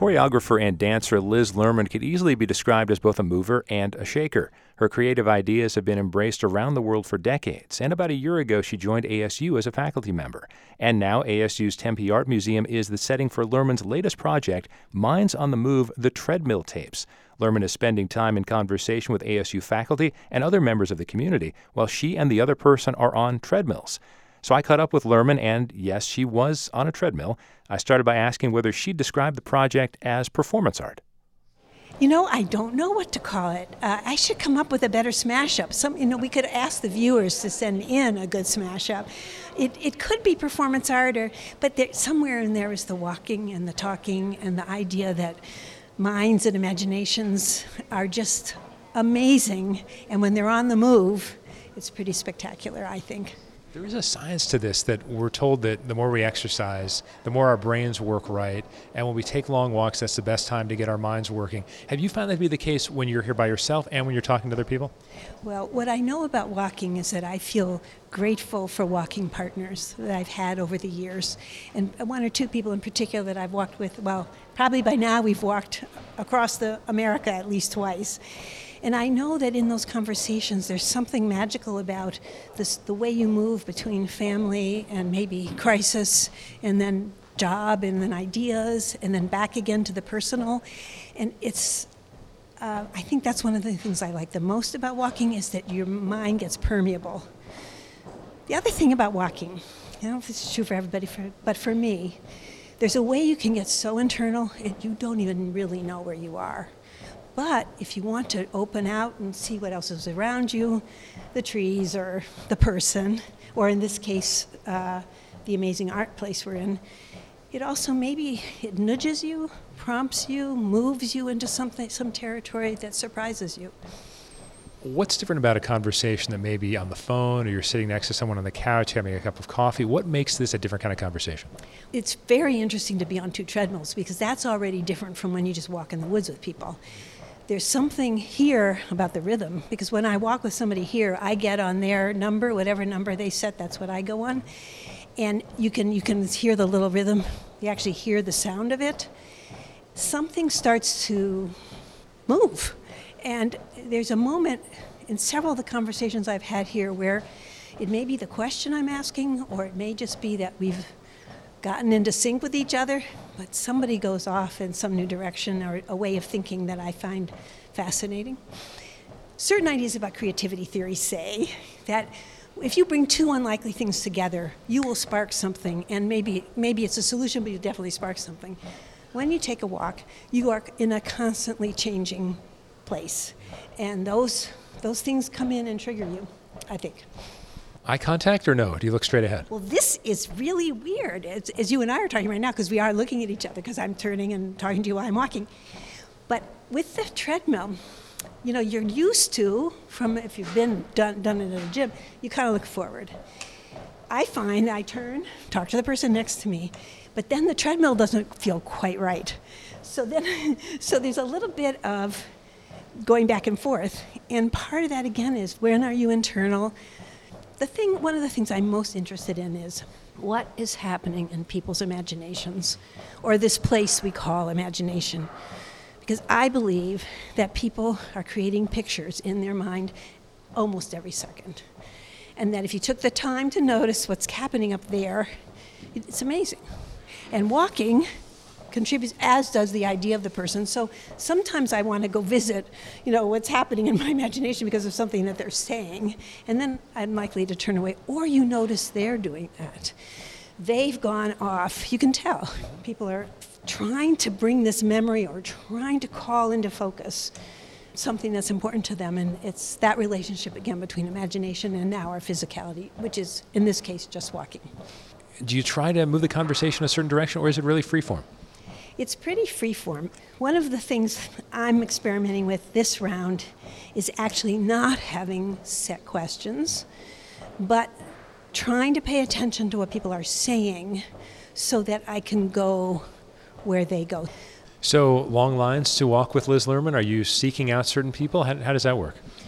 Choreographer and dancer Liz Lerman could easily be described as both a mover and a shaker. Her creative ideas have been embraced around the world for decades, and about a year ago she joined ASU as a faculty member. And now ASU's Tempe Art Museum is the setting for Lerman's latest project, Minds on the Move, The Treadmill Tapes. Lerman is spending time in conversation with ASU faculty and other members of the community while she and the other person are on treadmills. So I caught up with Lerman, and yes, she was on a treadmill. I started by asking whether she'd describe the project as performance art. I don't know what to call it. I should come up with a better smash-up. We could ask the viewers to send in a good smash-up. It could be performance art, but somewhere in there is the walking and the talking and the idea that minds and imaginations are just amazing. And when they're on the move, it's pretty spectacular, I think. There is a science to this, that we're told that the more we exercise, the more our brains work right. And when we take long walks, that's the best time to get our minds working. Have you found that to be the case when you're here by yourself and when you're talking to other people? Well, what I know about walking is that I feel grateful for walking partners that I've had over the years. And one or two people in particular that I've walked with, well, probably by now we've walked across America at least twice. And I know that in those conversations, there's something magical about the way you move between family and maybe crisis, and then job, and then ideas, and then back again to the personal. And I think that's one of the things I like the most about walking, is that your mind gets permeable. The other thing about walking, I don't know if this is true for everybody, but for me, there's a way you can get so internal, you don't even really know where you are. But if you want to open out and see what else is around you, the trees or the person, or in this case, the amazing art place we're in, it also it nudges you, prompts you, moves you into some territory that surprises you. What's different about a conversation that may be on the phone, or you're sitting next to someone on the couch having a cup of coffee? What makes this a different kind of conversation? It's very interesting to be on two treadmills, because that's already different from when you just walk in the woods with people. There's something here about the rhythm, because when I walk with somebody here, I get on their number, whatever number they set, that's what I go on. And you can hear the little rhythm. You actually hear the sound of it. Something starts to move. And there's a moment in several of the conversations I've had here where it may be the question I'm asking, or it may just be that we've gotten into sync with each other, but somebody goes off in some new direction or a way of thinking that I find fascinating. Certain ideas about creativity theory say that if you bring two unlikely things together, you will spark something, and maybe it's a solution, but you definitely spark something. When you take a walk, you are in a constantly changing place, and those things come in and trigger you, I think. Eye contact or no? Do you look straight ahead? Well, this is really weird, as you and I are talking right now, because we are looking at each other, because I'm turning and talking to you while I'm walking. But with the treadmill, you're used to, if you've been done it at a gym, you kind of look forward. I find I turn, talk to the person next to me, but then the treadmill doesn't feel quite right. So there's a little bit of going back and forth. And part of that, again, is when are you internal? One of the things I'm most interested in is what is happening in people's imaginations, or this place we call imagination. Because I believe that people are creating pictures in their mind almost every second. And that if you took the time to notice what's happening up there, it's amazing. And walking contributes, as does the idea of the person. So sometimes I want to go visit, what's happening in my imagination because of something that they're saying, and then I'm likely to turn away. Or you notice they're doing that. They've gone off. You can tell. People are trying to bring this memory or trying to call into focus something that's important to them, and it's that relationship, again, between imagination and now our physicality, which is, in this case, just walking. Do you try to move the conversation a certain direction, or is it really freeform? It's pretty freeform. One of the things I'm experimenting with this round is actually not having set questions, but trying to pay attention to what people are saying so that I can go where they go. So long lines to walk with Liz Lerman, are you seeking out certain people? How does that work?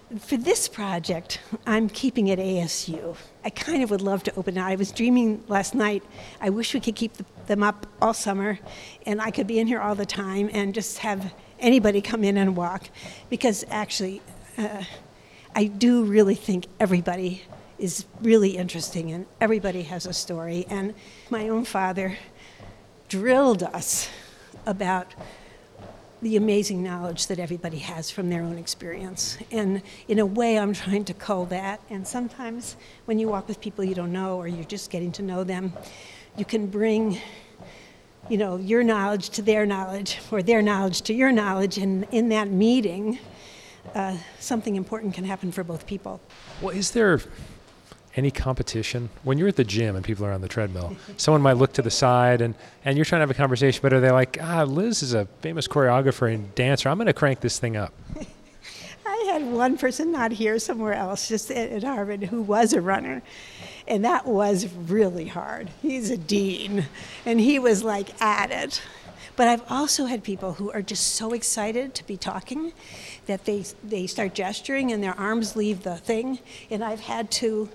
For this project, I'm keeping it ASU. I kind of would love to open it. I was dreaming last night, I wish we could keep them up all summer and I could be in here all the time and just have anybody come in and walk, because actually I do really think everybody is really interesting and everybody has a story. And my own father drilled us about the amazing knowledge that everybody has from their own experience. And in a way, I'm trying to cull that. And sometimes when you walk with people you don't know, or you're just getting to know them, you can bring, your knowledge to their knowledge, or their knowledge to your knowledge. And in that meeting, something important can happen for both people. Well, is there any competition? When you're at the gym and people are on the treadmill, someone might look to the side and you're trying to have a conversation, but are they like, Liz is a famous choreographer and dancer, I'm going to crank this thing up? I had one person, not here, somewhere else, just at Harvard, who was a runner. And that was really hard. He's a dean, and he was like at it. But I've also had people who are just so excited to be talking that they start gesturing and their arms leave the thing, and I've had to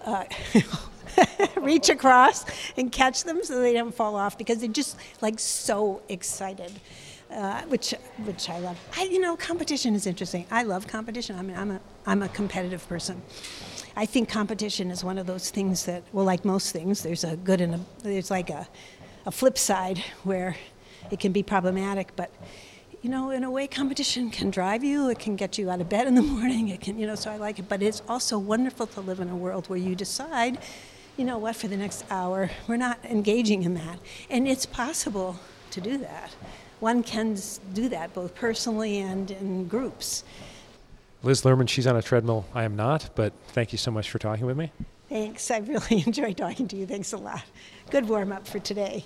reach across and catch them so they don't fall off, because they're just like so excited, which I love. Competition is interesting. I love competition. I mean, I'm a competitive person. I think competition is one of those things that, well, like most things, there's a good and there's like a flip side where it can be problematic, but in a way, competition can drive you. It can get you out of bed in the morning. It can, so I like it. But it's also wonderful to live in a world where you decide, for the next hour, we're not engaging in that. And it's possible to do that. One can do that both personally and in groups. Liz Lerman, she's on a treadmill. I am not, but thank you so much for talking with me. Thanks. I really enjoyed talking to you. Thanks a lot. Good warm-up for today.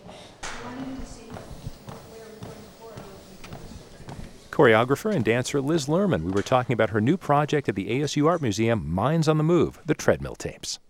Choreographer and dancer Liz Lerman. We were talking about her new project at the ASU Art Museum, Minds on the Move, the Treadmill Tapes.